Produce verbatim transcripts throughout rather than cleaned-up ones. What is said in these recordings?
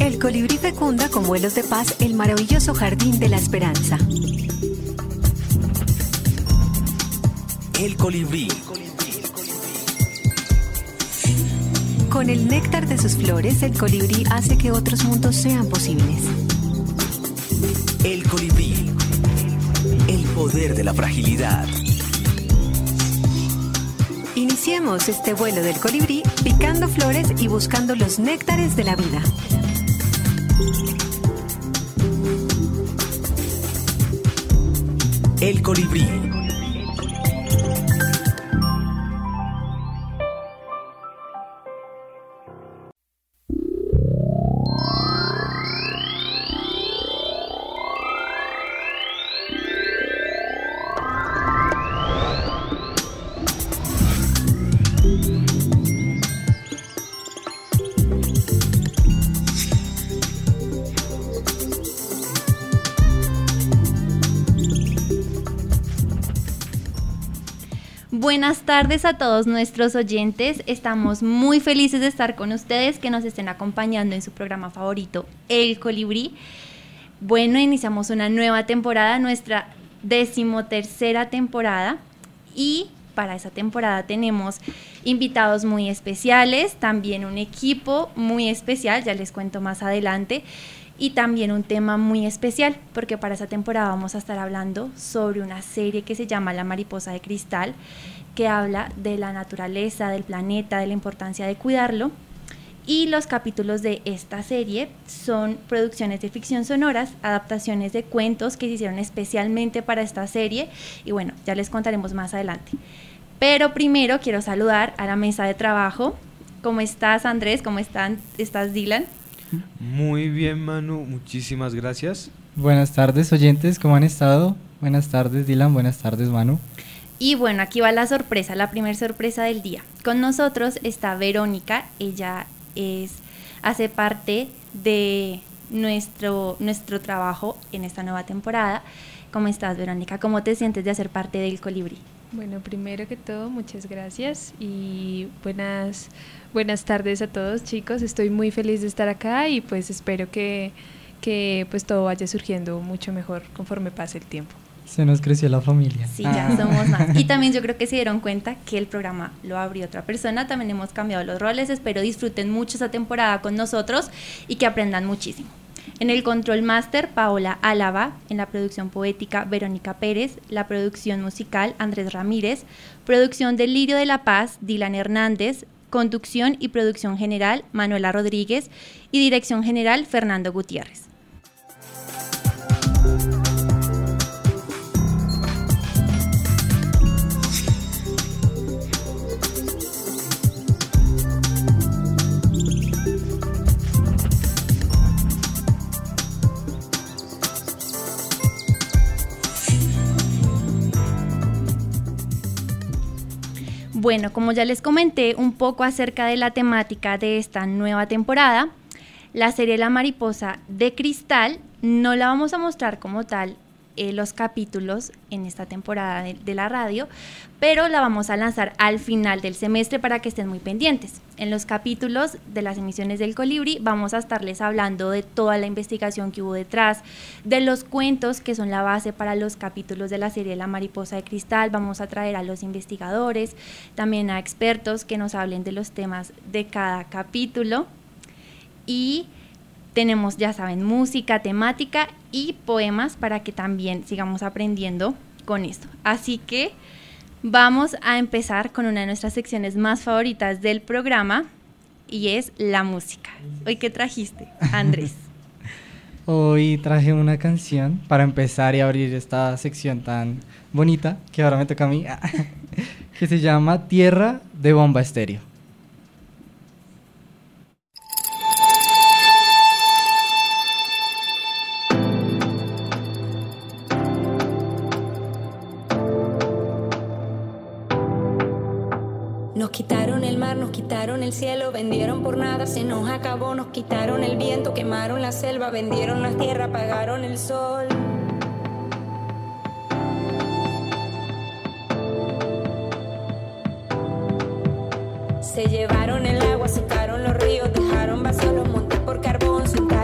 El colibrí fecunda con vuelos de paz el maravilloso jardín de la esperanza. El colibrí. Con el néctar de sus flores, el colibrí hace que otros mundos sean posibles. El colibrí. El poder de la fragilidad. Iniciemos este vuelo del colibrí picando flores y buscando los néctares de la vida. El colibrí. Buenas tardes a todos nuestros oyentes, estamos muy felices de estar con ustedes, que nos estén acompañando en su programa favorito, El Colibrí. Bueno, iniciamos una nueva temporada, nuestra decimotercera temporada, y para esa temporada tenemos invitados muy especiales, también un equipo muy especial, ya les cuento más adelante, y también un tema muy especial, porque para esa temporada vamos a estar hablando sobre una serie que se llama La Mariposa de Cristal, que habla de la naturaleza, del planeta, de la importancia de cuidarlo. Y los capítulos de esta serie son producciones de ficción sonoras, adaptaciones de cuentos que se hicieron especialmente para esta serie, y bueno, ya les contaremos más adelante. Pero primero quiero saludar a la mesa de trabajo. ¿Cómo estás, Andrés? ¿Cómo están? ¿Estás, Dylan? Muy bien, Manu, muchísimas gracias. Buenas tardes, oyentes, ¿cómo han estado? Buenas tardes, Dylan, buenas tardes, Manu. Y bueno, aquí va la sorpresa, la primera sorpresa del día. Con nosotros está Verónica, ella es, hace parte de nuestro, nuestro trabajo en esta nueva temporada. ¿Cómo estás, Verónica? ¿Cómo te sientes de hacer parte del Colibrí? Bueno, primero que todo, muchas gracias y buenas, buenas tardes a todos, chicos. Estoy muy feliz de estar acá y pues espero que, que pues todo vaya surgiendo mucho mejor conforme pase el tiempo. Se nos creció la familia. Sí, ya ah. somos más. Y también yo creo que se dieron cuenta que el programa lo abrió otra persona, también hemos cambiado los roles. Espero disfruten mucho esta temporada con nosotros y que aprendan muchísimo. En el control máster, Paola Álava; en la producción poética, Verónica Pérez; la producción musical, Andrés Ramírez; producción del Lirio de la Paz, Dylan Hernández; conducción y producción general, Manuela Rodríguez; y dirección general, Fernando Gutiérrez. Bueno, como ya les comenté un poco acerca de la temática de esta nueva temporada, la serie La Mariposa de Cristal no la vamos a mostrar como tal eh, los capítulos en esta temporada de, de la radio, pero la vamos a lanzar al final del semestre para que estén muy pendientes. En los capítulos de las emisiones del Colibrí vamos a estarles hablando de toda la investigación que hubo detrás, de los cuentos que son la base para los capítulos de la serie La Mariposa de Cristal. Vamos a traer a los investigadores, también a expertos que nos hablen de los temas de cada capítulo, y tenemos, ya saben, música, temática y poemas para que también sigamos aprendiendo con esto. Así que vamos a empezar con una de nuestras secciones más favoritas del programa, y es la música. ¿Hoy qué trajiste, Andrés? Hoy traje una canción para empezar y abrir esta sección tan bonita, que ahora me toca a mí, que se llama Tierra, de Bomba Estéreo. Nos quitaron el mar, nos quitaron el cielo, vendieron por nada, se nos acabó, nos quitaron el viento, quemaron la selva, vendieron la tierra, apagaron el sol. Se llevaron el agua, secaron los ríos, dejaron vacíos los montes por carbón, sin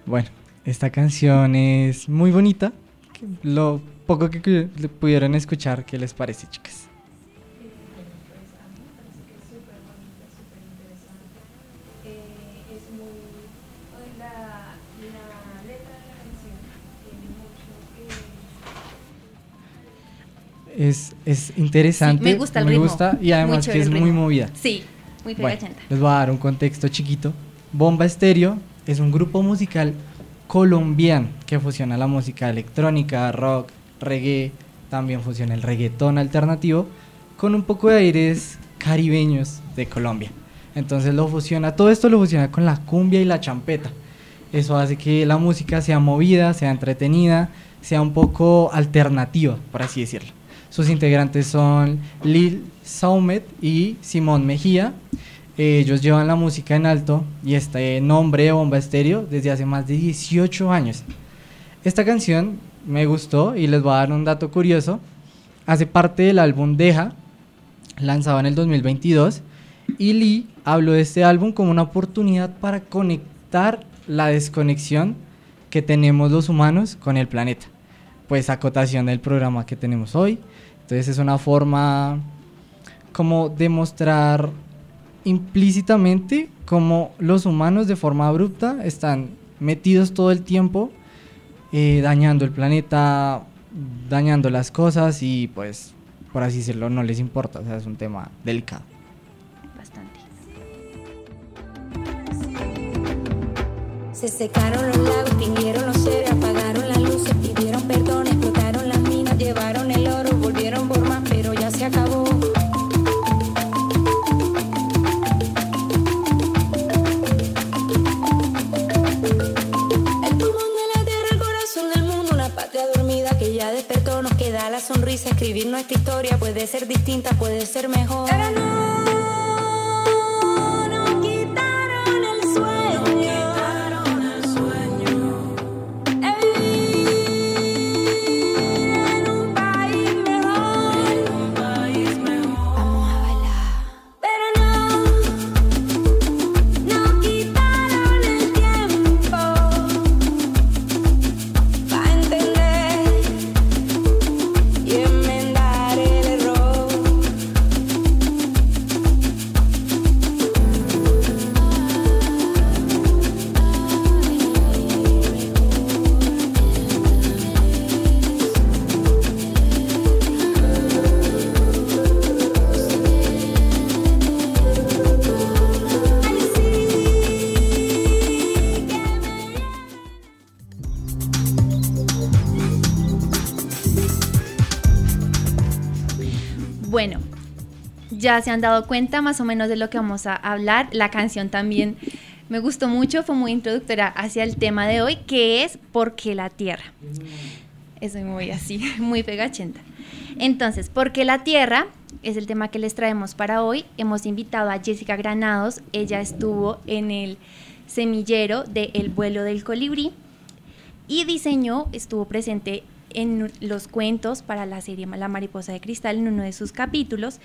Bueno, esta canción es muy bonita. Lo poco que que pudieron escuchar, ¿qué les parece, chicas? Es, es interesante, Sí, me gusta el me ritmo, gusta y además muy que chévere es el muy ritmo. movida. Sí, muy Bueno, pegachenta. les voy a dar un contexto chiquito. Bomba Estéreo es un grupo musical colombiano que fusiona la música electrónica, rock, reggae, también fusiona el reggaetón alternativo con un poco de aires caribeños de Colombia. Entonces lo fusiona, todo esto lo fusiona con la cumbia y la champeta. Eso hace que la música sea movida, sea entretenida, sea un poco alternativa, por así decirlo. Sus integrantes son Lil Saumet y Simón Mejía. Ellos llevan la música en alto y este nombre Bomba Estéreo desde hace más de dieciocho años. Esta canción me gustó y les voy a dar un dato curioso. Hace parte del álbum Deja, lanzado en el dos mil veintidós, y Lee habló de este álbum como una oportunidad para conectar la desconexión que tenemos los humanos con el planeta. Pues acotación del programa que tenemos hoy. Entonces es una forma como de mostrar implícitamente cómo los humanos de forma abrupta están metidos todo el tiempo eh, dañando el planeta, dañando las cosas y pues por así decirlo no les importa, o sea, es un tema delicado. Bastante. Se secaron los lagos, extinguieron los seres, apagaron las luces, pidieron perdón, explotaron las minas, llevaron el oro, volvieron por más, pero ya se acabó. El pulmón de la tierra, el corazón del mundo, una patria dormida que ya despertó, nos queda la sonrisa, escribir nuestra historia, puede ser distinta, puede ser mejor. Pero no. Bueno, ya se han dado cuenta más o menos de lo que vamos a hablar. La canción también me gustó mucho, fue muy introductora hacia el tema de hoy, que es ¿por qué la Tierra? Estoy muy así, muy pegachenta. Entonces, ¿por qué la Tierra? Es el tema que les traemos para hoy. Hemos invitado a Jessica Granados. Ella estuvo en el semillero de El vuelo del colibrí y diseñó, estuvo presente en los cuentos para la serie La mariposa de cristal en uno de sus capítulos.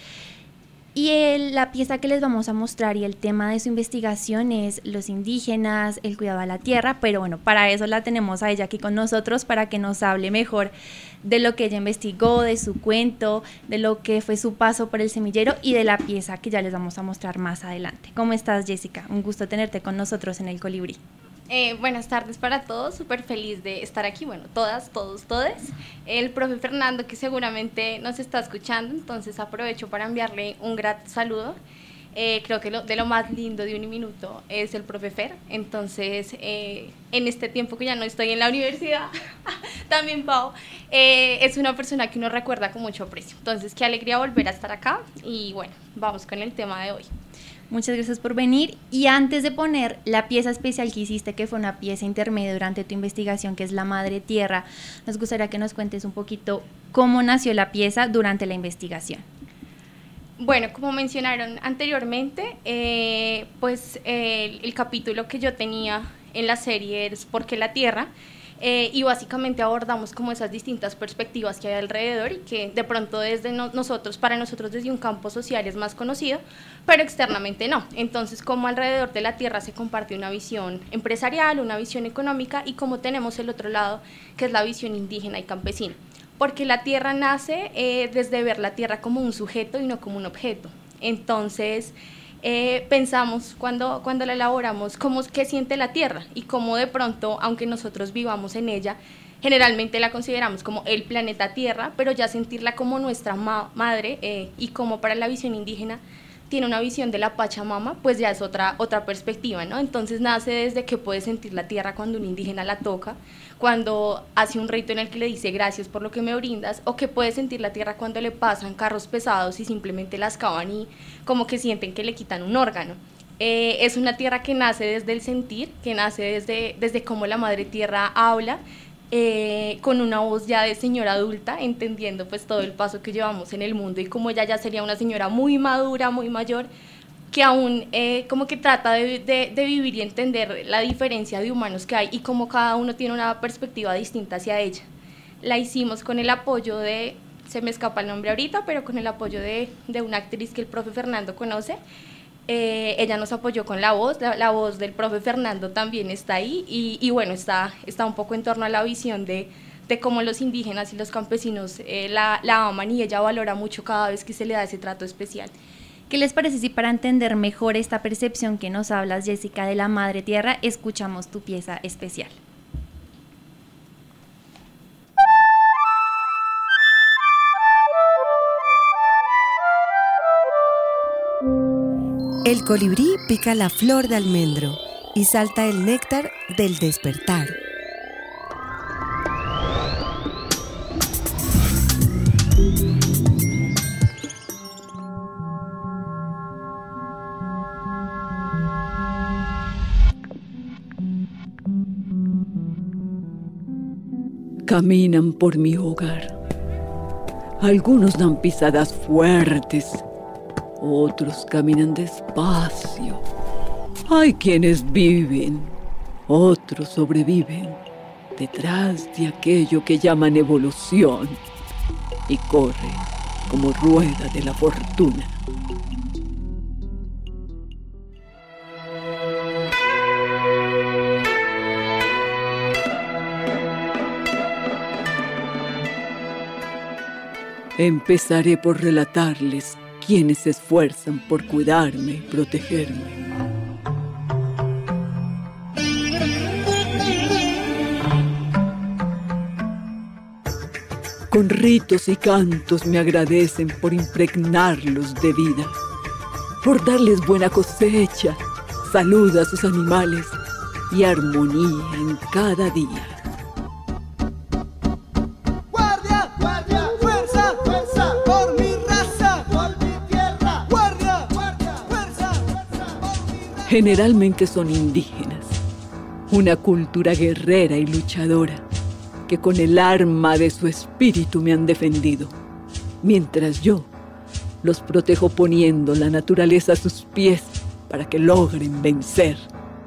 Y el, la pieza que les vamos a mostrar y el tema de su investigación es los indígenas, el cuidado a la tierra, pero bueno, para eso la tenemos a ella aquí con nosotros para que nos hable mejor de lo que ella investigó, de su cuento, de lo que fue su paso por el semillero y de la pieza que ya les vamos a mostrar más adelante. ¿Cómo estás, Jessica? Un gusto tenerte con nosotros en El Colibrí. Eh, buenas tardes para todos, súper feliz de estar aquí, bueno, todas, todos, todes. El profe Fernando que seguramente nos está escuchando, entonces aprovecho para enviarle un grato saludo. Eh, creo que lo, de lo más lindo de Uniminuto es el profe Fer, entonces eh, en este tiempo que ya no estoy en la universidad, también Pau, eh, es una persona que uno recuerda con mucho aprecio. Entonces qué alegría volver a estar acá y bueno, vamos con el tema de hoy. Muchas gracias por venir. Y antes de poner la pieza especial que hiciste, que fue una pieza intermedia durante tu investigación, que es La Madre Tierra, nos gustaría que nos cuentes un poquito cómo nació la pieza durante la investigación. Bueno, como mencionaron anteriormente, eh, pues eh, el, el capítulo que yo tenía en la serie es ¿por qué la Tierra? Eh, y básicamente abordamos como esas distintas perspectivas que hay alrededor y que de pronto desde no, nosotros, para nosotros desde un campo social es más conocido, pero externamente no. Entonces, como alrededor de la tierra se comparte una visión empresarial, una visión económica, y como tenemos el otro lado, que es la visión indígena y campesina. Porque la tierra nace eh, desde ver la tierra como un sujeto y no como un objeto. Entonces, Eh, pensamos cuando, cuando la elaboramos cómo, qué siente la tierra y cómo de pronto, aunque nosotros vivamos en ella, generalmente la consideramos como el planeta Tierra, pero ya sentirla como nuestra ma madre eh, y como para la visión indígena tiene una visión de la Pachamama, pues ya es otra, otra perspectiva, ¿no? Entonces nace desde que puede sentir la tierra cuando un indígena la toca, cuando hace un rito en el que le dice gracias por lo que me brindas, o que puede sentir la tierra cuando le pasan carros pesados y simplemente la excavan y como que sienten que le quitan un órgano. Eh, es una tierra que nace desde el sentir, que nace desde, desde cómo la madre tierra habla, Eh, con una voz ya de señora adulta, entendiendo pues todo el paso que llevamos en el mundo y como ella ya sería una señora muy madura, muy mayor, que aún eh, como que trata de, de, de vivir y entender la diferencia de humanos que hay y cómo cada uno tiene una perspectiva distinta hacia ella. La hicimos con el apoyo de, se me escapa el nombre ahorita, pero con el apoyo de, de una actriz que el profe Fernando conoce. Eh, ella nos apoyó con la voz, la, la voz del profe Fernando también está ahí y, y bueno, está, está un poco en torno a la visión de, de cómo los indígenas y los campesinos eh, la, la aman y ella valora mucho cada vez que se le da ese trato especial. ¿Qué les parece si para entender mejor esta percepción que nos hablas, Jessica, de la Madre Tierra, escuchamos tu pieza especial? El colibrí pica la flor de almendro y salta el néctar del despertar. Caminan por mi hogar. Algunos dan pisadas fuertes. Otros caminan despacio. Hay quienes viven, otros sobreviven detrás de aquello que llaman evolución y corren como rueda de la fortuna. Empezaré por relatarles quienes se esfuerzan por cuidarme y protegerme. Con ritos y cantos me agradecen por impregnarlos de vida, por darles buena cosecha, salud a sus animales y armonía en cada día. Generalmente son indígenas, una cultura guerrera y luchadora, que con el arma de su espíritu me han defendido, mientras yo los protejo poniendo la naturaleza a sus pies para que logren vencer.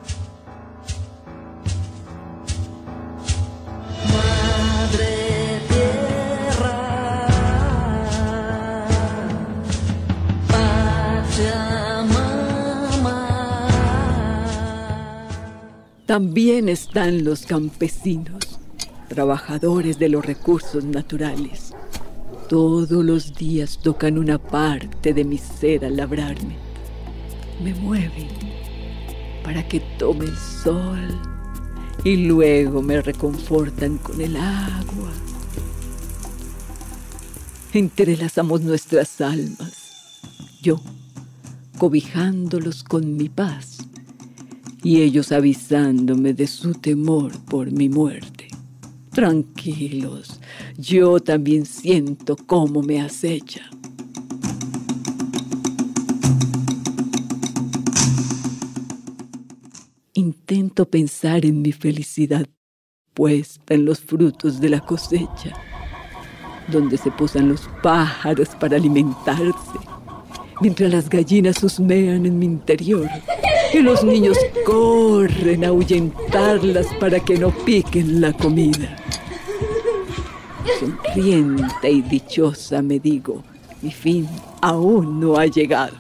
También están los campesinos, trabajadores de los recursos naturales. Todos los días tocan una parte de mi ser al labrarme. Me mueven para que tome el sol y luego me reconfortan con el agua. Entrelazamos nuestras almas, yo cobijándolos con mi paz, y ellos avisándome de su temor por mi muerte. Tranquilos, yo también siento cómo me acecha. Intento pensar en mi felicidad puesta en los frutos de la cosecha, donde se posan los pájaros para alimentarse, mientras las gallinas husmean en mi interior. y los niños corren a ahuyentarlas para que no piquen la comida. Sonriente y dichosa me digo, mi fin aún no ha llegado.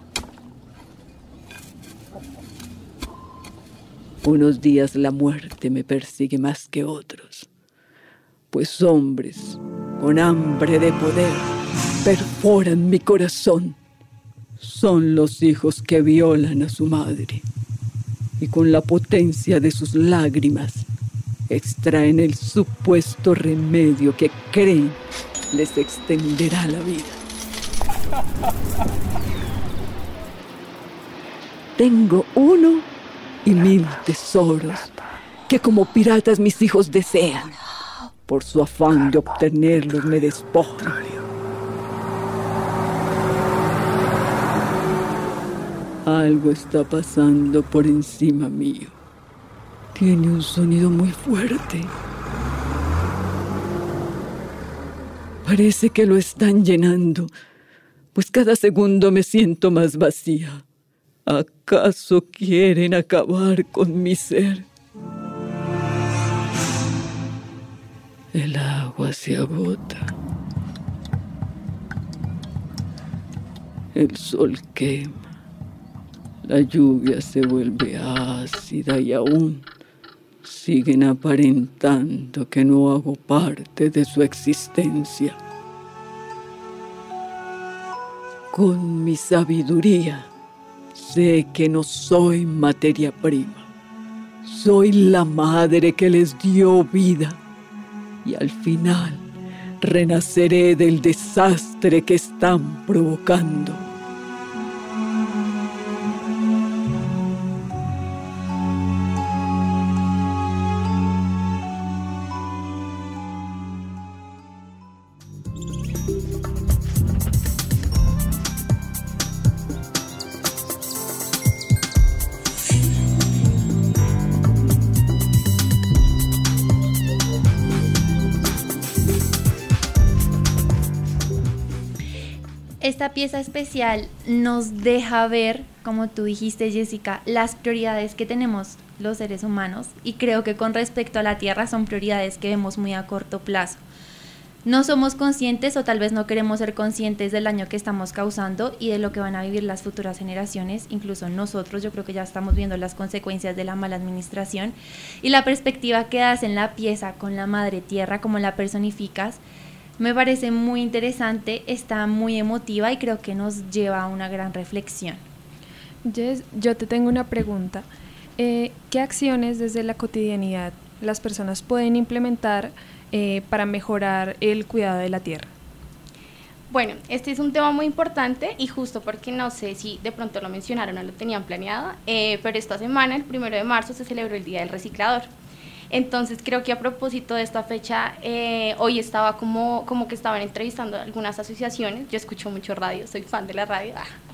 Unos días la muerte me persigue más que otros, pues hombres con hambre de poder perforan mi corazón. Son los hijos que violan a su madre y con la potencia de sus lágrimas extraen el supuesto remedio que creen les extenderá la vida. Tengo uno y mil tesoros que como piratas mis hijos desean. Por su afán de obtenerlos me despojan. Algo está pasando por encima mío. Tiene un sonido muy fuerte. Parece que lo están llenando, pues cada segundo me siento más vacía. ¿Acaso quieren acabar con mi ser? El agua se agota. El sol quema. La lluvia se vuelve ácida y aún siguen aparentando que no hago parte de su existencia. Con mi sabiduría sé que no soy materia prima. Soy la madre que les dio vida y al final renaceré del desastre que están provocando. Esta pieza especial nos deja ver, como tú dijiste, Jessica, las prioridades que tenemos los seres humanos, y creo que con respecto a la Tierra son prioridades que vemos muy a corto plazo. No somos conscientes, o tal vez no queremos ser conscientes del daño que estamos causando y de lo que van a vivir las futuras generaciones, incluso nosotros. Yo creo que ya estamos viendo las consecuencias de la mala administración, y la perspectiva que das en la pieza con la Madre Tierra, como la personificas, me parece muy interesante, está muy emotiva y creo que nos lleva a una gran reflexión. Jess, yo te tengo una pregunta. Eh, ¿Qué acciones desde la cotidianidad las personas pueden implementar eh, para mejorar el cuidado de la tierra? Bueno, este es un tema muy importante y justo porque no sé si de pronto lo mencionaron o lo tenían planeado, eh, pero esta semana, el primero de marzo, se celebró el Día del Reciclador. Entonces creo que a propósito de esta fecha, eh, hoy estaba como, como que estaban entrevistando algunas asociaciones. Yo escucho mucho radio, soy fan de la radio,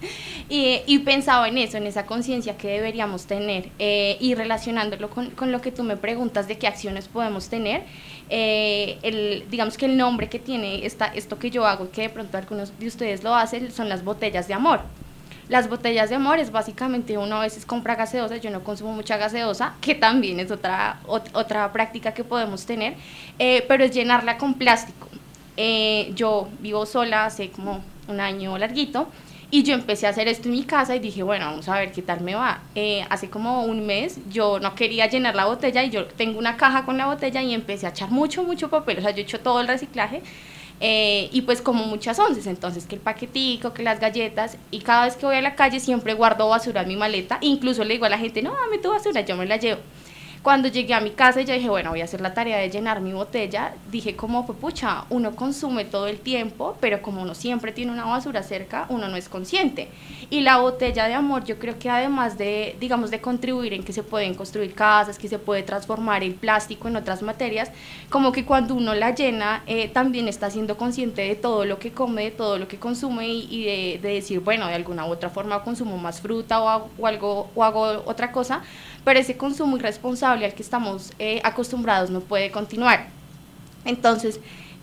y, y pensaba en eso, en esa conciencia que deberíamos tener, eh, y relacionándolo con, con lo que tú me preguntas de qué acciones podemos tener. Eh, el, digamos que el nombre que tiene esta, esto que yo hago, que de pronto algunos de ustedes lo hacen, son las botellas de amor. Las botellas de amor es básicamente, uno a veces compra gaseosa, yo no consumo mucha gaseosa, que también es otra, ot, otra práctica que podemos tener, eh, pero es llenarla con plástico. Eh, yo vivo sola hace como un año larguito, y yo empecé a hacer esto en mi casa y dije, bueno, vamos a ver qué tal me va. Eh, hace como un mes yo no quería llenar la botella y yo tengo una caja con la botella y empecé a echar mucho, mucho papel, o sea, yo he hecho todo el reciclaje. Eh, y pues como muchas onces, entonces que el paquetico, que las galletas, y cada vez que voy a la calle siempre guardo basura en mi maleta, incluso le digo a la gente, no, dame tu basura, yo me la llevo. Cuando llegué a mi casa y yo dije, bueno, voy a hacer la tarea de llenar mi botella, dije como, pues pucha, uno consume todo el tiempo, pero como uno siempre tiene una basura cerca, uno no es consciente. Y la botella de amor, yo creo que además de, digamos, de contribuir en que se pueden construir casas, que se puede transformar el plástico en otras materias, como que cuando uno la llena, eh, también está siendo consciente de todo lo que come, de todo lo que consume, y, y de, de decir, bueno, de alguna u otra forma consumo más fruta o hago, o algo, o hago otra cosa, pero ese consumo irresponsable al que estamos eh, acostumbrados no puede continuar. Entonces,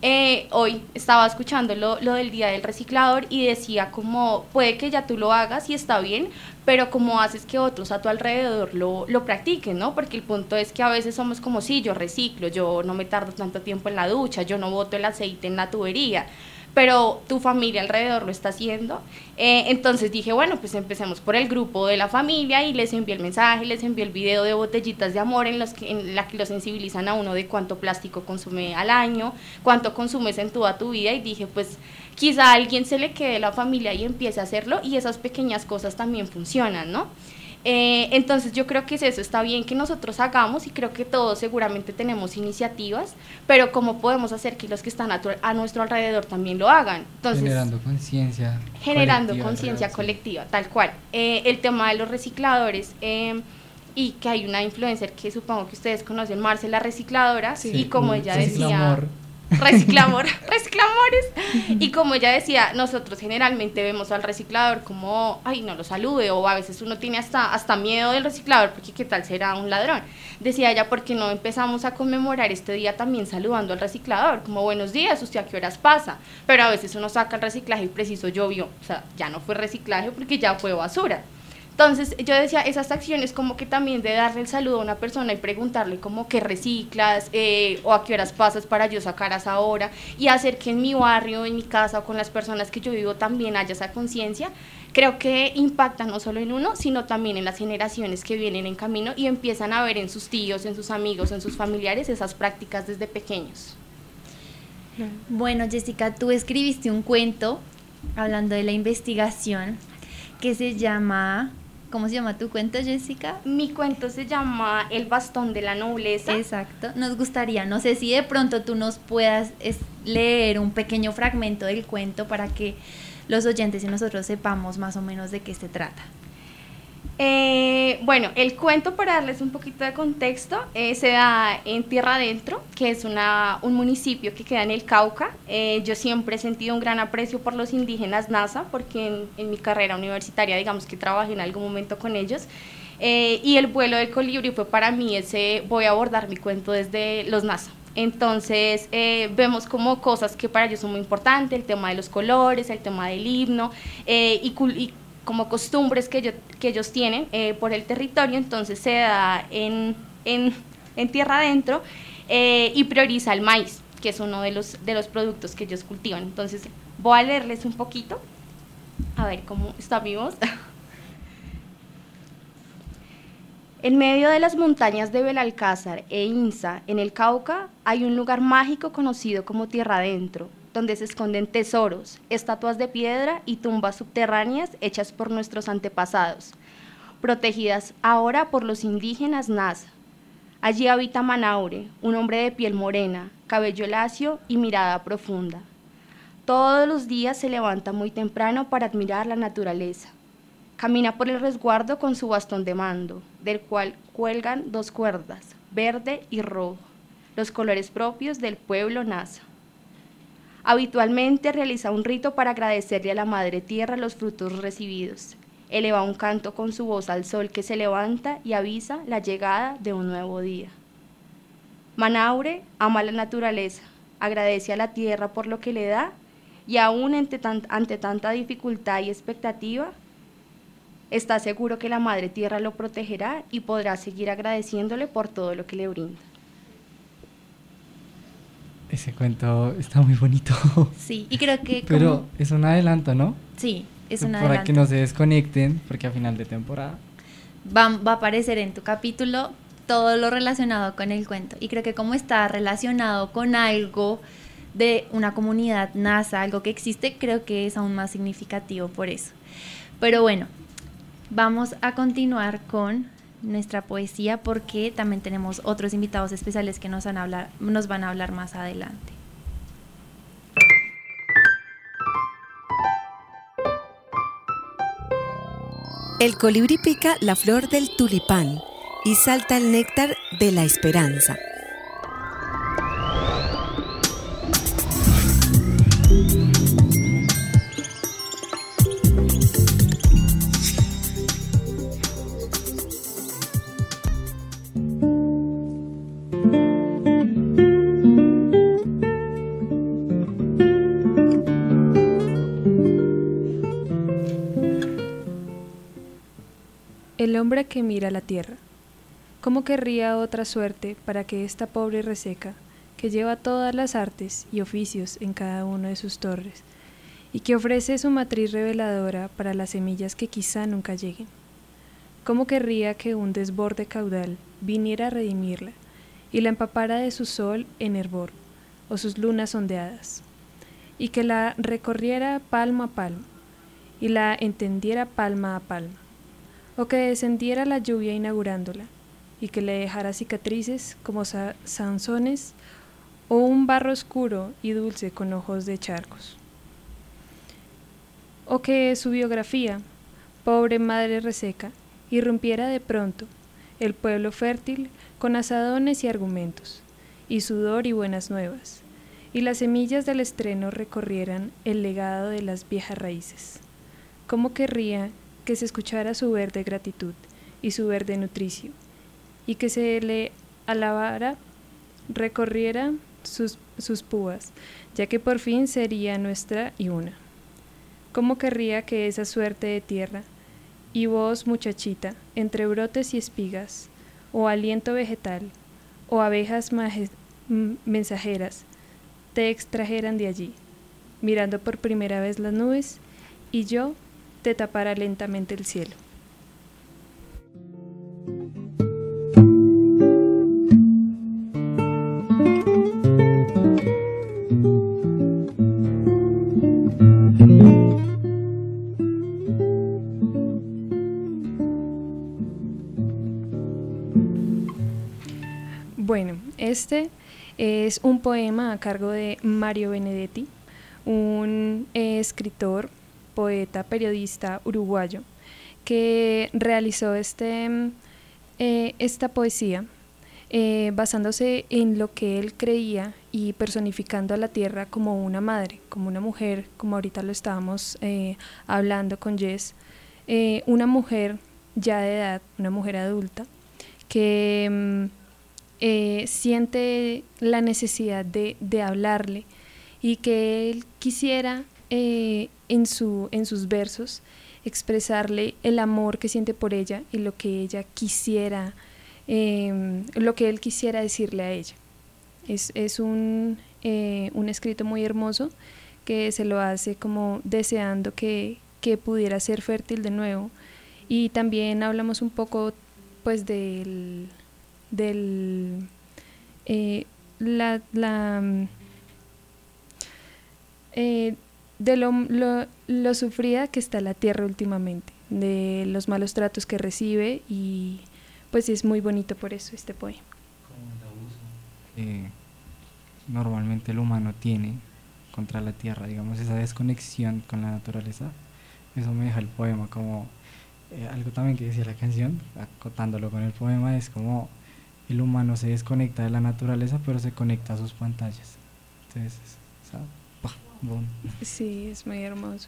eh, hoy estaba escuchando lo, lo del Día del Reciclador y decía como, puede que ya tú lo hagas y está bien, pero como haces que otros a tu alrededor lo, lo practiquen, ¿no? Porque el punto es que a veces somos como, sí, yo reciclo, yo no me tardo tanto tiempo en la ducha, yo no boto el aceite en la tubería, pero tu familia alrededor lo está haciendo. Eh, entonces dije, bueno, pues empecemos por el grupo de la familia y les envié el mensaje, les envié el video de botellitas de amor en, los que, en la que lo sensibilizan a uno de cuánto plástico consume al año, cuánto consumes en toda tu vida, y dije, pues quizá a alguien se le quede la familia y empiece a hacerlo, y esas pequeñas cosas también funcionan, ¿no? Eh, entonces yo creo que es eso, está bien que nosotros hagamos, y creo que todos seguramente tenemos iniciativas, pero cómo podemos hacer que los que están a, tu, a nuestro alrededor también lo hagan. Entonces, generando conciencia generando conciencia colectiva, tal cual. Eh, el tema de los recicladores, eh, y que hay una influencer que supongo que ustedes conocen, Marce la recicladora, sí, y como ella decía... Reciclamor, reciclamores. Y como ella decía, nosotros generalmente vemos al reciclador como, ay, no lo salude, o a veces uno tiene hasta, hasta miedo del reciclador, porque qué tal será un ladrón. Decía ella, ¿por qué no empezamos a conmemorar este día también saludando al reciclador? Como, buenos días, ¿usted a qué horas pasa? Pero a veces uno saca el reciclaje y preciso llovió, o sea, ya no fue reciclaje porque ya fue basura. Entonces yo decía, esas acciones como que también de darle el saludo a una persona y preguntarle como qué reciclas, eh, o a qué horas pasas para yo sacar a esa hora, y hacer que en mi barrio, en mi casa o con las personas que yo vivo también haya esa conciencia, creo que impacta no solo en uno, sino también en las generaciones que vienen en camino y empiezan a ver en sus tíos, en sus amigos, en sus familiares esas prácticas desde pequeños. Bueno, Jessica, tú escribiste un cuento hablando de la investigación que se llama... ¿Cómo se llama tu cuento, Jessica? Mi cuento se llama El bastón de la nobleza. Exacto. Nos gustaría, no sé si de pronto tú nos puedas es, leer un pequeño fragmento del cuento para que los oyentes y nosotros sepamos más o menos de qué se trata. Eh, bueno, el cuento, para darles un poquito de contexto, eh, se da en Tierra Adentro, que es una, un municipio que queda en el Cauca. Eh, yo siempre he sentido un gran aprecio por los indígenas Nasa, porque en, en mi carrera universitaria, digamos que trabajé en algún momento con ellos, eh, y el vuelo del colibrí fue para mí ese, voy a abordar mi cuento desde los Nasa. Entonces eh, vemos como cosas que para ellos son muy importantes, el tema de los colores, el tema del himno, eh, y, y como costumbres que, yo, que ellos tienen eh, por el territorio. Entonces se da en, en, en Tierra Adentro, eh, y prioriza el maíz, que es uno de los, de los productos que ellos cultivan. Entonces voy a leerles un poquito, a ver cómo está mi voz. En medio de las montañas de Belalcázar e Insa, en el Cauca, hay un lugar mágico conocido como Tierra Adentro, donde se esconden tesoros, estatuas de piedra y tumbas subterráneas hechas por nuestros antepasados, protegidas ahora por los indígenas Nasa. Allí habita Manaure, un hombre de piel morena, cabello lacio y mirada profunda. Todos los días se levanta muy temprano para admirar la naturaleza. Camina por el resguardo con su bastón de mando, del cual cuelgan dos cuerdas, verde y rojo, los colores propios del pueblo Nasa. Habitualmente realiza un rito para agradecerle a la Madre Tierra los frutos recibidos. Eleva un canto con su voz al sol que se levanta y avisa la llegada de un nuevo día. Manaure ama la naturaleza, agradece a la tierra por lo que le da, y aún ante, tan, ante tanta dificultad y expectativa, está seguro que la Madre Tierra lo protegerá y podrá seguir agradeciéndole por todo lo que le brinda. Ese cuento está muy bonito. Sí, y creo que... Pero como... es un adelanto, ¿no? Sí, es un Para adelanto. Para que no se desconecten, porque a final de temporada... Va, va a aparecer en tu capítulo todo lo relacionado con el cuento. Y creo que como está relacionado con algo de una comunidad Nasa, algo que existe, creo que es aún más significativo por eso. Pero bueno, vamos a continuar con nuestra poesía, porque también tenemos otros invitados especiales que nos van a hablar, nos van a hablar más adelante. El colibrí pica la flor del tulipán y salta el néctar de la esperanza. el hombre que mira la tierra. ¿Cómo querría otra suerte para que esta pobre reseca, que lleva todas las artes y oficios en cada uno de sus torres, y que ofrece su matriz reveladora para las semillas que quizá nunca lleguen? ¿Cómo querría que un desborde caudal viniera a redimirla y la empapara de su sol en hervor, o sus lunas ondeadas, y que la recorriera palmo a palmo, y la entendiera palma a palma, o que descendiera la lluvia inaugurándola, y que le dejara cicatrices como sa- sanzones, o un barro oscuro y dulce con ojos de charcos? O que su biografía, pobre madre reseca, irrumpiera de pronto el pueblo fértil con asadones y argumentos, y sudor y buenas nuevas, y las semillas del estreno recorrieran el legado de las viejas raíces. ¿Cómo querría que se escuchara su verde gratitud y su verde nutricio, y que se le alabara, recorriera sus, sus púas, ya que por fin sería nuestra y una? ¿Cómo querría que esa suerte de tierra, y vos, muchachita, entre brotes y espigas, o aliento vegetal, o abejas maje- m- mensajeras, te extrajeran de allí, mirando por primera vez las nubes, y yo te tapara lentamente el cielo? Bueno, este es un poema a cargo de Mario Benedetti, un eh, escritor, poeta, periodista uruguayo, que realizó este, eh, esta poesía eh, basándose en lo que él creía y personificando a la tierra como una madre, como una mujer, como ahorita lo estábamos eh, hablando con Jess, eh, una mujer ya de edad, una mujer adulta, que mm, eh, siente la necesidad de, de hablarle y que él quisiera eh, en, su, en sus versos expresarle el amor que siente por ella y lo que ella quisiera, eh, lo que él quisiera decirle a ella. Es, es un, eh, un escrito muy hermoso que se lo hace como deseando que, que pudiera ser fértil de nuevo. Y también hablamos un poco pues del, del eh, la, la eh, de lo, lo, lo sufrida que está la tierra últimamente, de los malos tratos que recibe, y pues es muy bonito por eso este poema. Como el abuso que normalmente el humano tiene contra la tierra, digamos, esa desconexión con la naturaleza, eso me deja el poema como eh, algo también que decía la canción, acotándolo con el poema, es como el humano se desconecta de la naturaleza pero se conecta a sus pantallas, entonces, ¿sabes? Bon. Sí, es muy hermoso.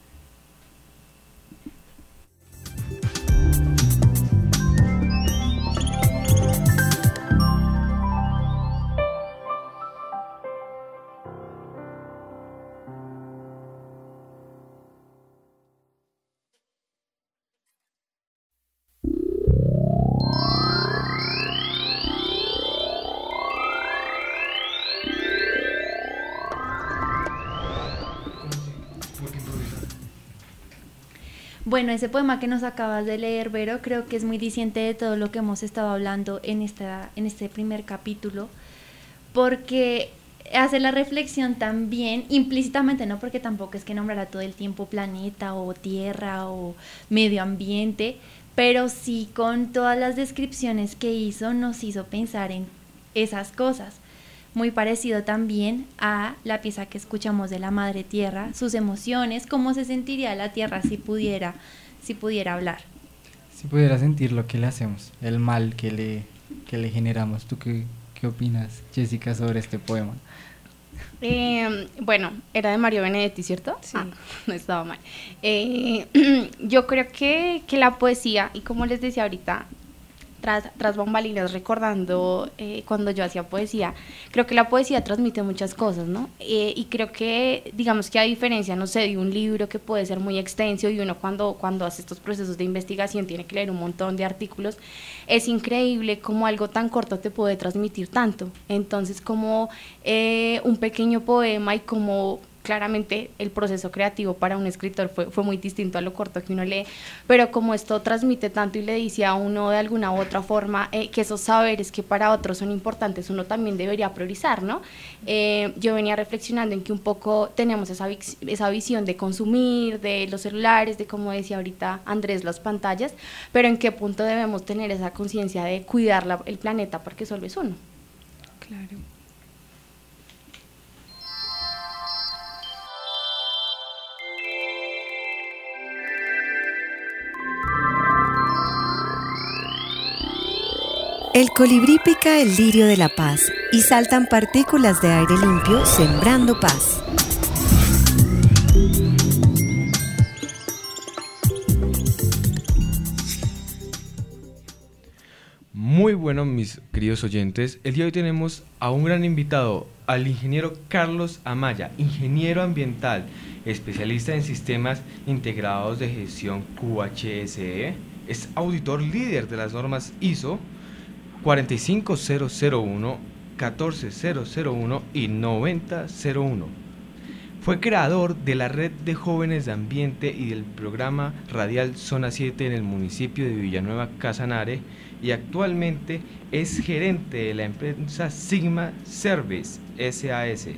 Bueno, ese poema que nos acabas de leer, Vero, creo que es muy diciente de todo lo que hemos estado hablando en, esta, en este primer capítulo, porque hace la reflexión también, implícitamente, no porque tampoco es que nombrará todo el tiempo planeta o tierra o medio ambiente, pero sí con todas las descripciones que hizo nos hizo pensar en esas cosas. Muy parecido también a la pieza que escuchamos de la Madre Tierra, sus emociones, cómo se sentiría la Tierra si pudiera, si pudiera hablar. Si pudiera sentir lo que le hacemos, el mal que le, que le generamos. ¿Tú qué, qué opinas, Jessica, sobre este poema? Eh, bueno, era de Mario Benedetti, ¿cierto? Sí. Ah, no estaba mal. Eh, yo creo que, que la poesía, y como les decía ahorita, tras, tras bambalinas recordando eh, cuando yo hacía poesía. Creo que la poesía transmite muchas cosas, ¿no? Eh, y creo que, digamos que a diferencia, no sé, de un libro que puede ser muy extenso y uno cuando, cuando hace estos procesos de investigación tiene que leer un montón de artículos, es increíble cómo algo tan corto te puede transmitir tanto. Entonces, como eh, un pequeño poema y como claramente el proceso creativo para un escritor fue, fue muy distinto a lo corto que uno lee, pero como esto transmite tanto y le dice a uno de alguna u otra forma eh, que esos saberes que para otros son importantes, uno también debería priorizar, ¿no? Eh, yo venía reflexionando en que un poco tenemos esa, esa visión de consumir, de los celulares, de como decía ahorita Andrés, las pantallas, pero en qué punto debemos tener esa conciencia de cuidar la, el planeta porque solo es uno. Claro. El colibrí pica el lirio de la paz y saltan partículas de aire limpio sembrando paz. Muy bueno, mis queridos oyentes. El día de hoy tenemos a un gran invitado, al ingeniero Carlos Amaya, ingeniero ambiental, especialista en sistemas integrados de gestión Q H S E. Es auditor líder de las normas I S O cuarenta y cinco mil uno, catorce mil uno y noventa mil uno. Fue creador de la Red de Jóvenes de Ambiente y del programa radial Zona siete en el municipio de Villanueva Casanare y actualmente es gerente de la empresa Sigma Service S A S,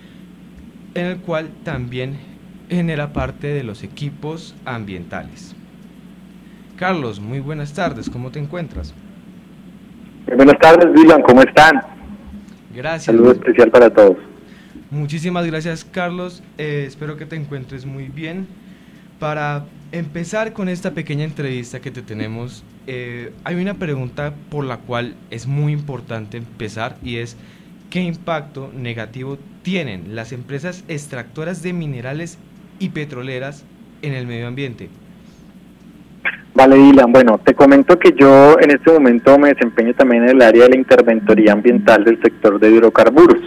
en el cual también genera parte de los equipos ambientales. Carlos, muy buenas tardes, ¿cómo te encuentras? Buenas tardes, Dylan, ¿cómo están? Gracias. Saludo especial para todos. Muchísimas gracias, Carlos. Eh, espero que te encuentres muy bien. Para empezar con esta pequeña entrevista que te tenemos, eh, hay una pregunta por la cual es muy importante empezar y es ¿qué impacto negativo tienen las empresas extractoras de minerales y petroleras en el medio ambiente? Vale, Dylan, bueno, te comento que yo en este momento me desempeño también en el área de la interventoría ambiental del sector de hidrocarburos.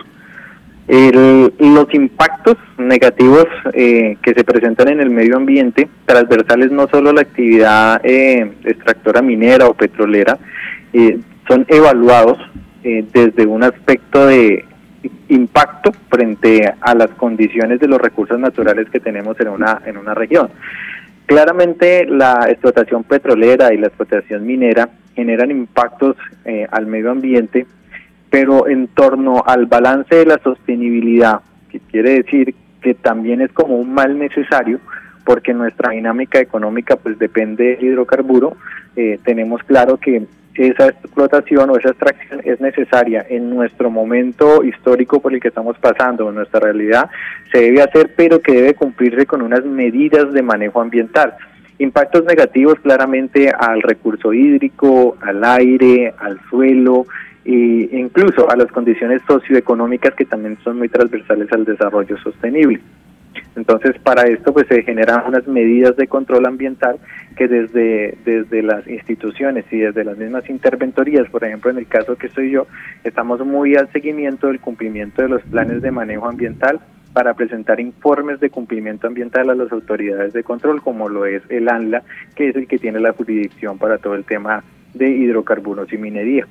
El, los impactos negativos eh, que se presentan en el medio ambiente, transversales no solo a la actividad eh, extractora minera o petrolera, eh, son evaluados eh, desde un aspecto de impacto frente a las condiciones de los recursos naturales que tenemos en una, en una región. Claramente la explotación petrolera y la explotación minera generan impactos eh, al medio ambiente, pero en torno al balance de la sostenibilidad, que quiere decir que también es como un mal necesario, porque nuestra dinámica económica pues depende del hidrocarburo, eh, tenemos claro que esa explotación o esa extracción es necesaria en nuestro momento histórico por el que estamos pasando, en nuestra realidad, se debe hacer, pero que debe cumplirse con unas medidas de manejo ambiental. Impactos negativos claramente al recurso hídrico, al aire, al suelo, e incluso a las condiciones socioeconómicas que también son muy transversales al desarrollo sostenible. Entonces, para esto pues se generan unas medidas de control ambiental que desde, desde las instituciones y desde las mismas interventorías, por ejemplo en el caso que soy yo, estamos muy al seguimiento del cumplimiento de los planes de manejo ambiental para presentar informes de cumplimiento ambiental a las autoridades de control, como lo es el ANLA, que es el que tiene la jurisdicción para todo el tema de hidrocarburos y minería.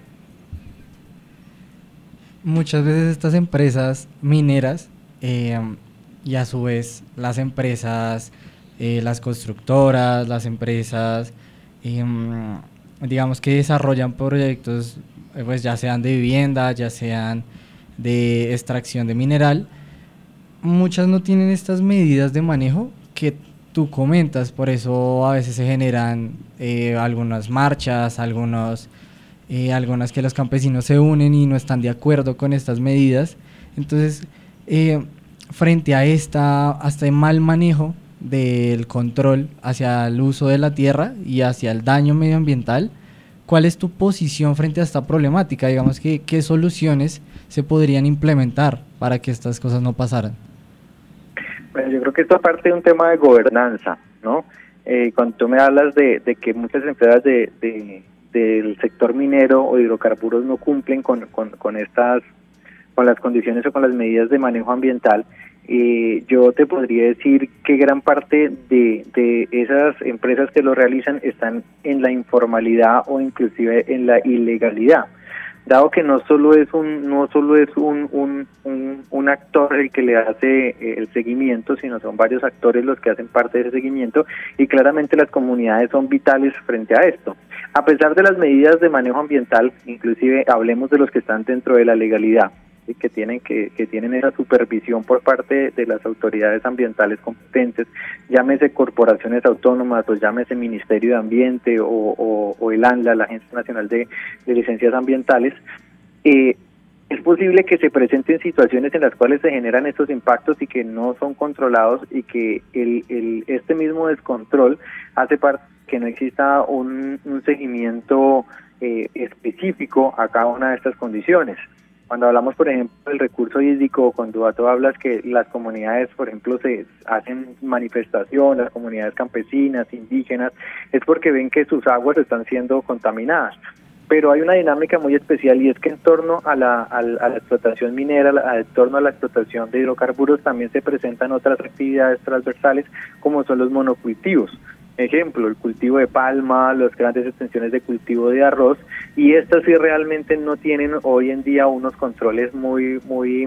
Muchas veces estas empresas mineras eh, y a su vez las empresas, eh, las constructoras, las empresas, eh, digamos que desarrollan proyectos, eh, pues ya sean de vivienda, ya sean de extracción de mineral, muchas no tienen estas medidas de manejo que tú comentas, por eso a veces se generan eh, algunas marchas, algunos, eh, algunas que los campesinos se unen y no están de acuerdo con estas medidas. Entonces, eh, frente a esta hasta el mal manejo del control hacia el uso de la tierra y hacia el daño medioambiental, ¿cuál es tu posición frente a esta problemática? Digamos que qué soluciones se podrían implementar para que estas cosas no pasaran. Bueno, yo creo que esto parte de un tema de gobernanza, ¿no? Eh, cuando tú me hablas de, de que muchas empresas de, de, del sector minero o de hidrocarburos no cumplen con, con, con estas, con las condiciones o con las medidas de manejo ambiental, eh, yo te podría decir que gran parte de, de esas empresas que lo realizan están en la informalidad o inclusive en la ilegalidad, dado que no solo es un no solo es un, un, un, un actor el que le hace eh, el seguimiento, sino son varios actores los que hacen parte de ese seguimiento, y claramente las comunidades son vitales frente a esto. A pesar de las medidas de manejo ambiental, inclusive hablemos de los que están dentro de la legalidad, ¿sí? que tienen que, que tienen esa supervisión por parte de las autoridades ambientales competentes, llámese corporaciones autónomas o llámese Ministerio de Ambiente o, o, o el ANLA, la Agencia Nacional de, de Licencias Ambientales. eh, es posible que se presenten situaciones en las cuales se generan estos impactos y que no son controlados, y que el, el este mismo descontrol hace parte que no exista un, un seguimiento eh, específico a cada una de estas condiciones. Cuando hablamos, por ejemplo, del recurso hídrico, cuando tú hablas que las comunidades, por ejemplo, se hacen manifestación, las comunidades campesinas, indígenas, es porque ven que sus aguas están siendo contaminadas. Pero hay una dinámica muy especial, y es que en torno a la, a la, a la explotación minera, a, en torno a la explotación de hidrocarburos, también se presentan otras actividades transversales, como son los monocultivos. Ejemplo, el cultivo de palma, las grandes extensiones de cultivo de arroz, y estas sí realmente no tienen hoy en día unos controles muy muy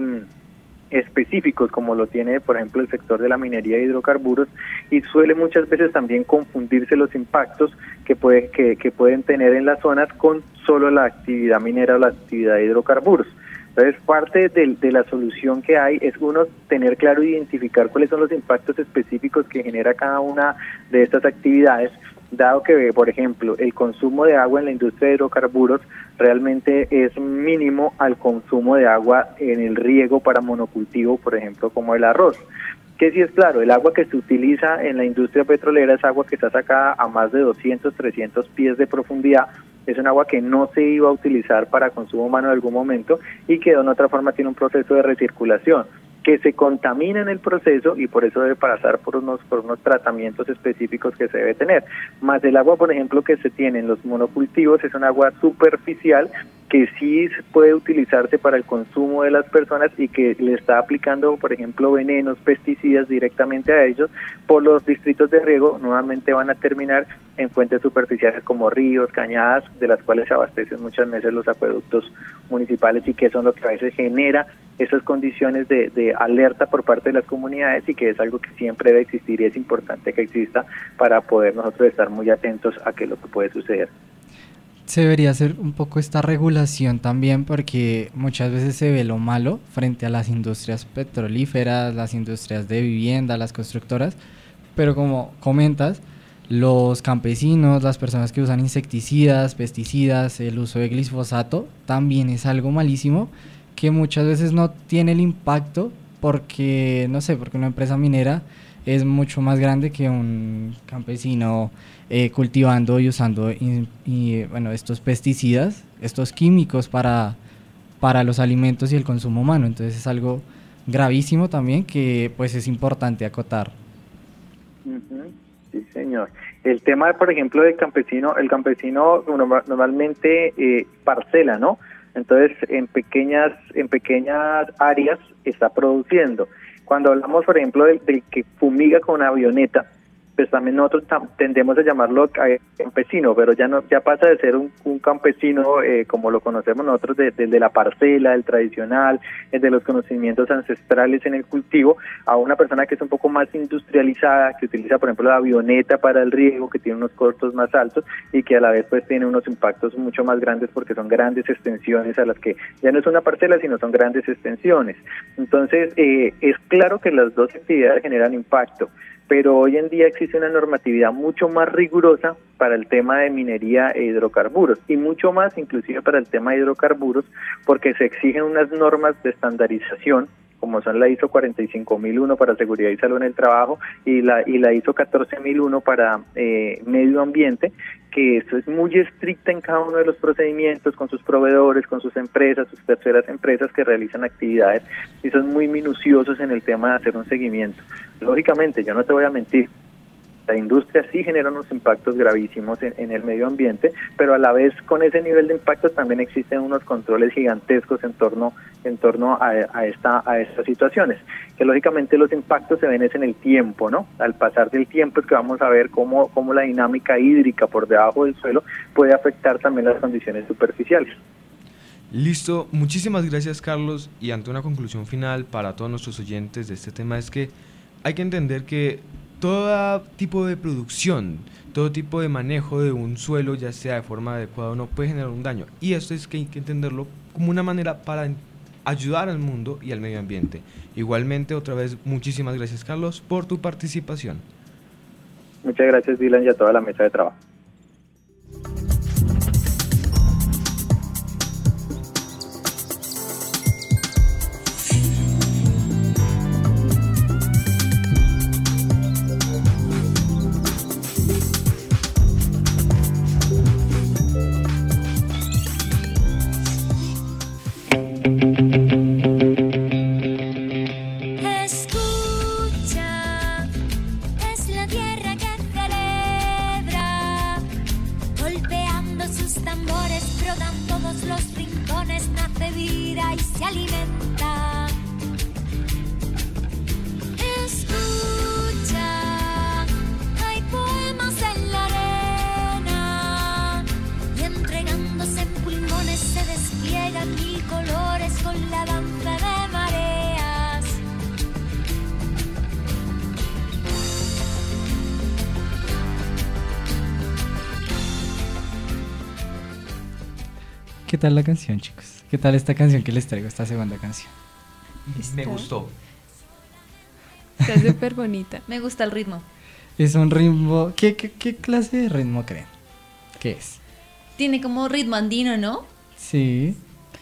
específicos como lo tiene, por ejemplo, el sector de la minería de hidrocarburos, y suele muchas veces también confundirse los impactos que, puede, que, que pueden tener en las zonas con solo la actividad minera o la actividad de hidrocarburos. Entonces, parte de, de la solución que hay es, uno, tener claro e identificar cuáles son los impactos específicos que genera cada una de estas actividades, dado que, por ejemplo, el consumo de agua en la industria de hidrocarburos realmente es mínimo al consumo de agua en el riego para monocultivo, por ejemplo, como el arroz. Que sí es claro, el agua que se utiliza en la industria petrolera es agua que está sacada a más de doscientos, trescientos pies de profundidad. Es un agua que no se iba a utilizar para consumo humano en algún momento, y que de una otra forma tiene un proceso de recirculación que se contamina en el proceso, y por eso debe pasar por unos por unos tratamientos específicos que se debe tener. Más el agua, por ejemplo, que se tiene en los monocultivos es un agua superficial que sí puede utilizarse para el consumo de las personas, y que le está aplicando, por ejemplo, venenos, pesticidas directamente a ellos por los distritos de riego. Nuevamente van a terminar en fuentes superficiales como ríos, cañadas, de las cuales se abastecen muchas veces los acueductos municipales, y que son lo que a veces genera esas condiciones de, de alerta por parte de las comunidades, y que es algo que siempre debe existir, y es importante que exista para poder nosotros estar muy atentos a qué es lo que puede suceder. Se debería hacer un poco esta regulación también, porque muchas veces se ve lo malo frente a las industrias petrolíferas, las industrias de vivienda, las constructoras, pero como comentas, los campesinos, las personas que usan insecticidas, pesticidas, el uso de glifosato, también es algo malísimo, que muchas veces no tiene el impacto porque, no sé, porque una empresa minera es mucho más grande que un campesino eh, cultivando y usando y, y, bueno, estos pesticidas, estos químicos para, para los alimentos y el consumo humano. Entonces es algo gravísimo también, que pues es importante acotar. Uh-huh. Sí, señor. El tema, por ejemplo, del campesino, el campesino normalmente eh, parcela, ¿no? Entonces, en pequeñas en pequeñas áreas está produciendo. Cuando hablamos, por ejemplo, del, del que fumiga con avioneta, pues también nosotros tam, tendemos a llamarlo campesino, pero ya no ya pasa de ser un, un campesino eh, como lo conocemos nosotros, de, de, de la parcela, el tradicional, el de los conocimientos ancestrales en el cultivo, a una persona que es un poco más industrializada, que utiliza, por ejemplo, la avioneta para el riego, que tiene unos costos más altos, y que a la vez pues tiene unos impactos mucho más grandes, porque son grandes extensiones a las que ya no es una parcela, sino son grandes extensiones. Entonces, eh, es claro que las dos actividades generan impacto, pero hoy en día existe una normatividad mucho más rigurosa para el tema de minería e hidrocarburos, y mucho más inclusive para el tema de hidrocarburos, porque se exigen unas normas de estandarización, como son la ISO cuarenta y cinco mil uno para seguridad y salud en el trabajo, y la y la ISO catorce mil uno para eh, medio ambiente, que eso es muy estricta en cada uno de los procedimientos, con sus proveedores, con sus empresas, sus terceras empresas que realizan actividades, y son muy minuciosos en el tema de hacer un seguimiento. Lógicamente, yo no te voy a mentir, La industria sí genera unos impactos gravísimos en, en el medio ambiente, pero a la vez con ese nivel de impactos también existen unos controles gigantescos en torno, en torno a, a, esta, a estas situaciones, que lógicamente los impactos se ven es en el tiempo, ¿no? Al pasar del tiempo es que vamos a ver cómo, cómo la dinámica hídrica por debajo del suelo puede afectar también las condiciones superficiales. Listo, muchísimas gracias Carlos, y ante una conclusión final para todos nuestros oyentes de este tema es que hay que entender que todo tipo de producción, todo tipo de manejo de un suelo, ya sea de forma adecuada o no, puede generar un daño, y esto es que hay que entenderlo como una manera para ayudar al mundo y al medio ambiente. Igualmente, otra vez, muchísimas gracias Carlos por tu participación. Muchas gracias Dylan y a toda la mesa de trabajo. ¿Qué tal la canción, chicos? ¿Qué tal esta canción que les traigo, esta segunda canción? Me gustó. Está súper bonita. Me gusta el ritmo. Es un ritmo... ¿Qué, qué, qué clase de ritmo creen? ¿Qué es? Tiene como ritmo andino, ¿no? Sí.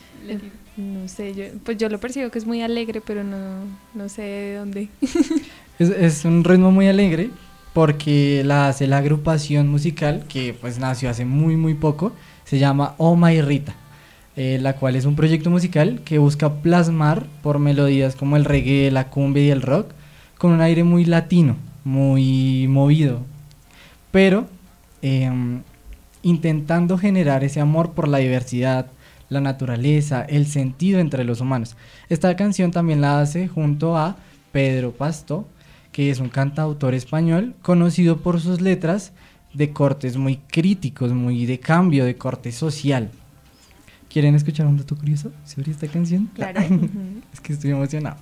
No sé, yo, pues yo lo percibo que es muy alegre, pero no, no sé de dónde. es, es un ritmo muy alegre porque la hace la agrupación musical que pues nació hace muy muy poco. Se llama Oh My Rita, eh, la cual es un proyecto musical que busca plasmar por melodías como el reggae, la cumbia y el rock, con un aire muy latino, muy movido, pero eh, intentando generar ese amor por la diversidad, la naturaleza, el sentido entre los humanos. Esta canción también la hace junto a Pedro Pasto, que es un cantautor español conocido por sus letras de cortes muy críticos, muy de cambio, de corte social. ¿Quieren escuchar un dato curioso sobre esta canción? Claro. Es que estoy emocionado.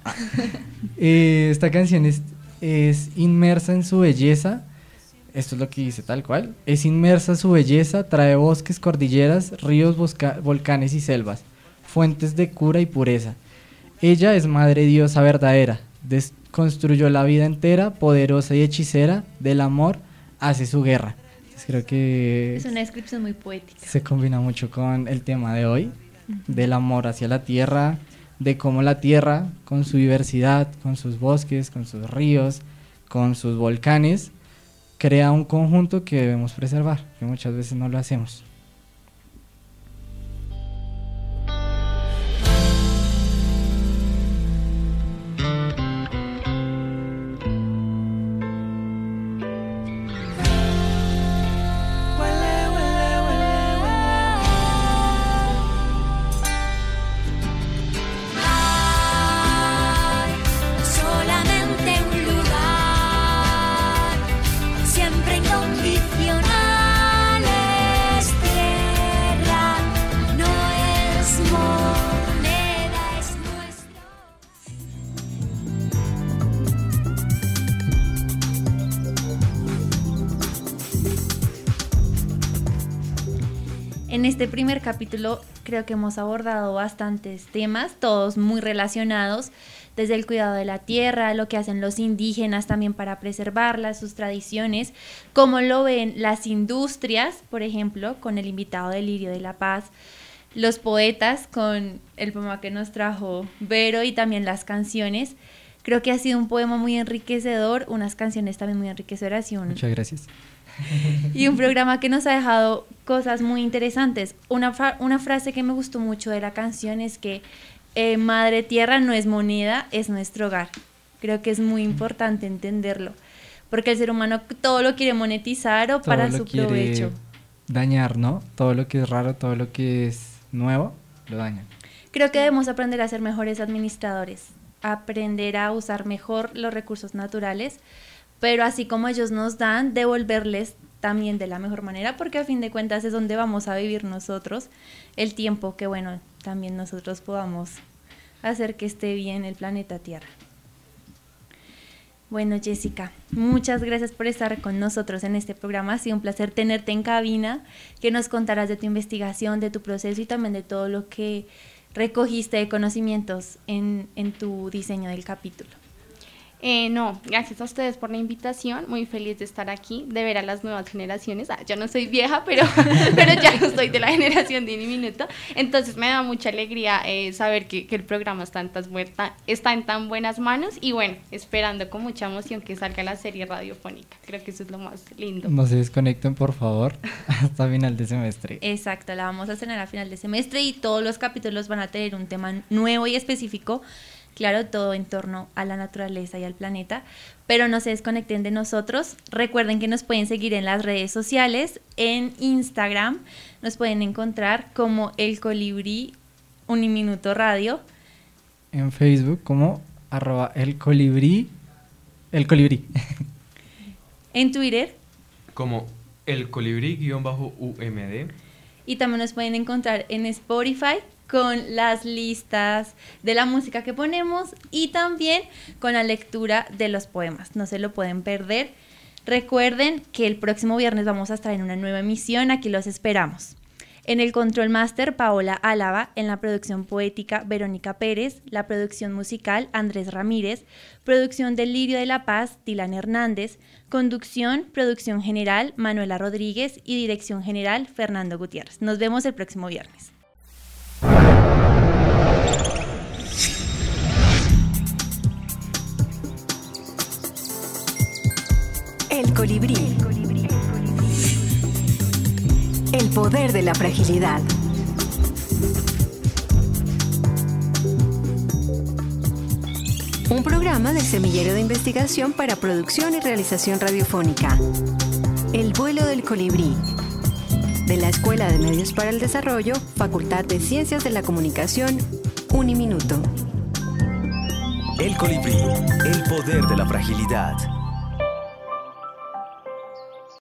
eh, esta canción es, es inmersa en su belleza. Esto es lo que dice tal cual. Es inmersa en su belleza, trae bosques, cordilleras, ríos, bosca- volcanes y selvas, fuentes de cura y pureza. Ella es madre diosa verdadera, des- construyó la vida entera, poderosa y hechicera, del amor hace su guerra. Entonces creo que es una descripción muy poética. Se combina mucho con el tema de hoy, uh-huh. del amor hacia la tierra, de cómo la tierra, con su diversidad, con sus bosques, con sus ríos, con sus volcanes, crea un conjunto que debemos preservar, que muchas veces no lo hacemos. En este primer capítulo creo que hemos abordado bastantes temas, todos muy relacionados, desde el cuidado de la tierra, lo que hacen los indígenas también para preservarla, sus tradiciones, cómo lo ven las industrias, por ejemplo, con el invitado de Lirio de la Paz, los poetas con el poema que nos trajo Vero y también las canciones. Creo que ha sido un poema muy enriquecedor, unas canciones también muy enriquecedoras y un... Muchas gracias. Y un programa que nos ha dejado cosas muy interesantes. Una, fra- una frase que me gustó mucho de la canción es que eh, Madre Tierra no es moneda, es nuestro hogar. Creo que es muy importante entenderlo, porque el ser humano todo lo quiere monetizar o Todo para lo su quiere provecho. dañar, ¿no? Todo lo que es raro, todo lo que es nuevo, lo dañan. Creo que debemos aprender a ser mejores administradores, aprender a usar mejor los recursos naturales, pero así como ellos nos dan, devolverles también de la mejor manera, porque a fin de cuentas es donde vamos a vivir nosotros el tiempo que, bueno, también nosotros podamos hacer que esté bien el planeta Tierra. Bueno, Jessica, muchas gracias por estar con nosotros en este programa. Ha sido un placer tenerte en cabina, que nos contaras de tu investigación, de tu proceso y también de todo lo que recogiste de conocimientos en, en tu diseño del capítulo. Eh, no, gracias a ustedes por la invitación, muy feliz de estar aquí, de ver a las nuevas generaciones. Ah, yo no soy vieja, pero, pero ya no soy de la generación de Ni Minuto, entonces me da mucha alegría eh, saber que, que el programa está en, tan, está en tan buenas manos y bueno, esperando con mucha emoción que salga la serie radiofónica. Creo que eso es lo más lindo. No se desconecten, por favor, hasta final de semestre. Exacto, la vamos a estrenar a final de semestre y todos los capítulos van a tener un tema nuevo y específico. Claro, todo en torno a la naturaleza y al planeta, pero no se desconecten de nosotros. Recuerden que nos pueden seguir en las redes sociales, en Instagram, nos pueden encontrar como El Colibrí Uniminuto Radio. En Facebook como arroba El Colibrí, El Colibrí. En Twitter. Como El Colibrí-U M D. Y también nos pueden encontrar en Spotify con las listas de la música que ponemos y también con la lectura de los poemas. No se lo pueden perder. Recuerden que el próximo viernes vamos a estar en una nueva emisión. Aquí los esperamos. En el Control Master, Paola Álava. En la producción poética, Verónica Pérez. La producción musical, Andrés Ramírez. Producción del Lirio de la Paz, Dylan Hernández. Conducción, producción general, Manuela Rodríguez. Y dirección general, Fernando Gutiérrez. Nos vemos el próximo viernes. El colibrí. El poder de la fragilidad. Un programa del Semillero de Investigación para Producción y Realización Radiofónica. El vuelo del colibrí. De la Escuela de Medios para el Desarrollo, Facultad de Ciencias de la Comunicación, Uniminuto. El colibrí, el poder de la fragilidad.